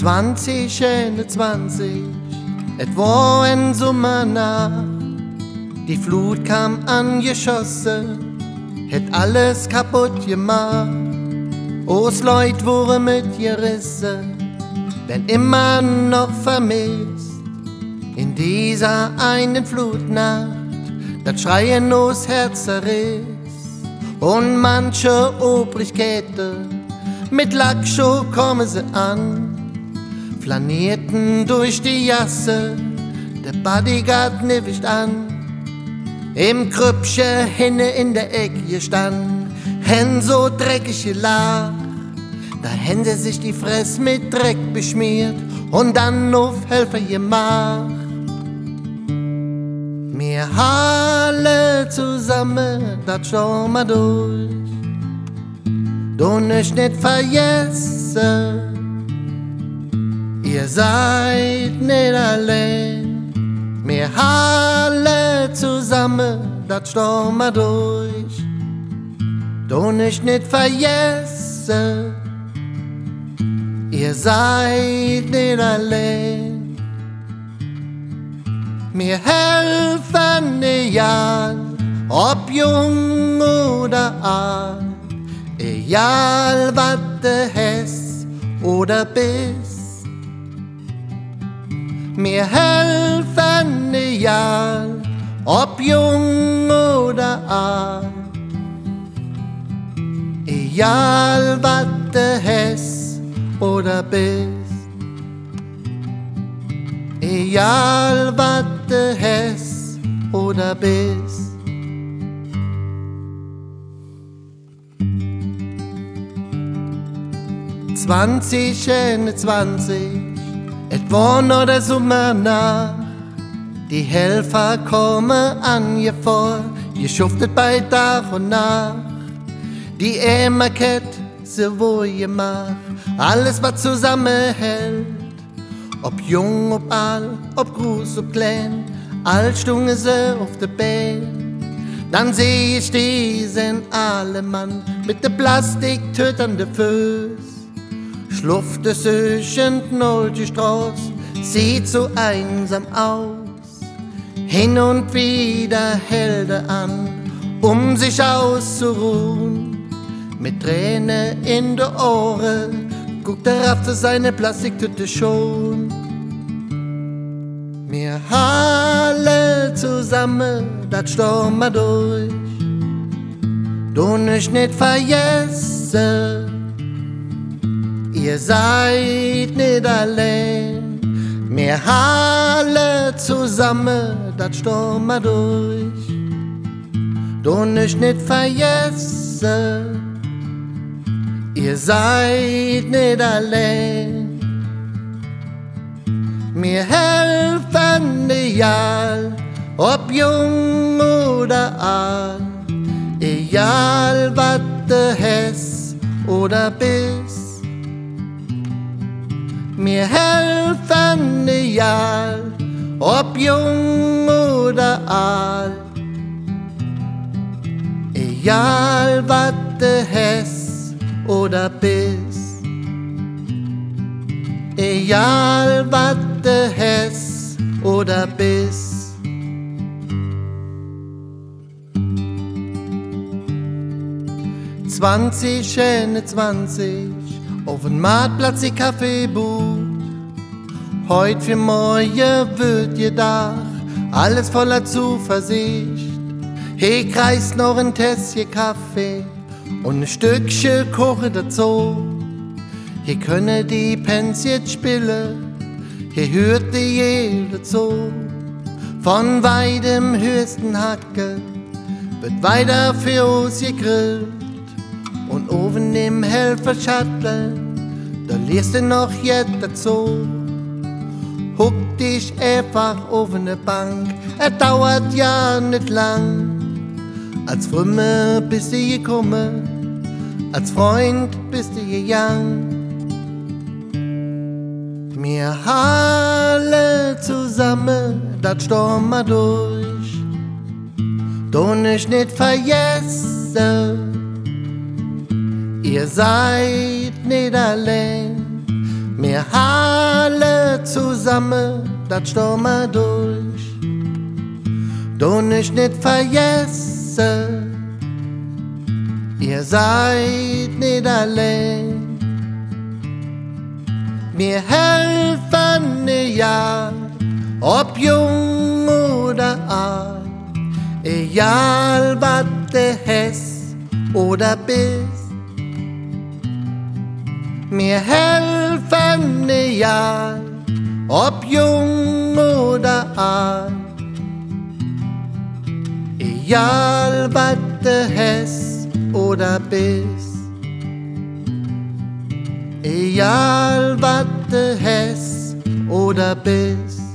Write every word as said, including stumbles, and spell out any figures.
zwanzig einundzwanzig, et war ein Sommernacht. Die Flut kam angeschossen, het alles kaputt gemacht. Os Leut wurde mitgerissen, denn immer noch vermisst. In dieser einen Flutnacht, dat Schreien os Herz zerriss. Und manche Obrigkeiten mit Lackschuh kommen sie an, flanierten durch die Jasse, der Bodyguard nivischt an. Im Krüppchen hinne in der Ecke stand, hen so dreckig gelacht, da hen sie sich die Fress mit Dreck beschmiert und dann auf Helfer gemacht. Wir alle zusammen, das schon mal durch, du nicht nicht vergessen, ihr seid nicht allein. Wir alle zusammen, das schon mal durch, du nicht nicht vergessen, ihr seid nicht allein. Wir helfen dir, ob jung oder alt, egal was du hast oder bist. Wir helfen dir, ob jung oder alt, egal was du hast oder bist. Egal was du hast oder bist. zwanzig einundzwanzig, et war noch der Sommernacht. Die Helfer kommen an ihr vor, ihr schuftet bei Tag und Nacht. Die Emmerkett, so wo ihr macht, alles was zusammenhält. Ob jung, ob alt, ob groß, ob klein, all stungen sie auf der Bein. Dann seh ich diesen alle Mann mit de Plastik tötende Füß. Schlufte sich in die Straße, sieht so einsam aus. Hin und wieder hält er an, um sich auszuruhen. Mit Tränen in de Ohren guckt er auf seine Plastiktüte schon. Wir alle zusammen, das Sturm mal durch, du nicht nicht vergessen, ihr seid nicht allein. Wir alle zusammen, das Sturm mal durch, du nicht nicht vergessen, ihr seid nicht allein. Wir helfen dir, ob jung oder alt, egal was du hast oder bist. Wir helfen dir, ob jung oder alt, egal was du hast oder bist. Egal was du hast oder bist. zwanzig einundzwanzig, auf dem Marktplatz die Kaffeebude. Heut für morgen wird gedacht, alles voller Zuversicht. Hier kreist noch ein Tässchen Kaffee und ein Stückchen Kuchen dazu. Hier können die Pensiert spielen, hier hört die jeder zu. Von weidem höchsten Hacke wird weiter für uns gegrillt. Und oben im Helferschatteln, da liest du noch jetzt dazu. Huck dich einfach auf eine Bank, es dauert ja nicht lang. Als Frömme bist du gekommen, als Freund bist du gegangen. Wir alle zusammen, das Sturm mal durch, du nicht nicht vergessen, ihr seid nicht allein. Wir alle zusammen, das stehen wir durch. Du nicht nicht vergessen, ihr seid nicht allein. Wir helfen dir ja, ob jung oder alt, egal was du hast oder bist. Wir helfen dir ja, ob jung oder alt, egal was du hast oder bist. Egal was du hast oder bist.